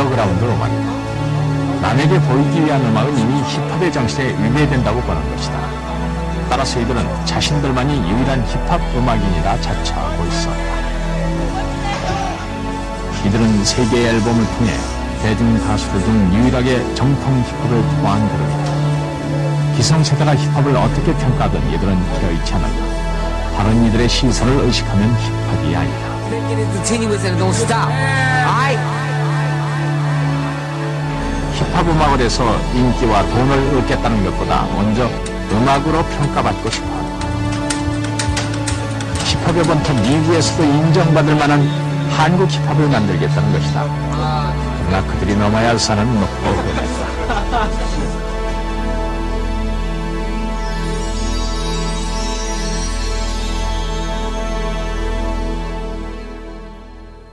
언더그라운드 음악이다. 남에게 보이기 위한 음악은 이미 힙합의 정신에 위배된다고 보는 것이다. 따라서 이들은 자신들만이 유일한 힙합 음악인이라 자처하고 있었다. 이들은 세계의 앨범을 통해 대중 가수들 중 유일하게 정통 힙합을 통한 그룹이다. 기성세대가 힙합을 어떻게 평가하든 이들은 개의치 않는다. 다른 이들의 시선을 의식하면 힙합이 아니다. 힙합 음악을 해서 인기와 돈을 얻겠다는 것보다 먼저 음악으로 평가받고 싶어한다. 힙합의 본토 미국에서도 인정받을 만한 한국 힙합을 만들겠다는 것이다. 그러나 그들이 넘어야 할 산은 높고 험했다.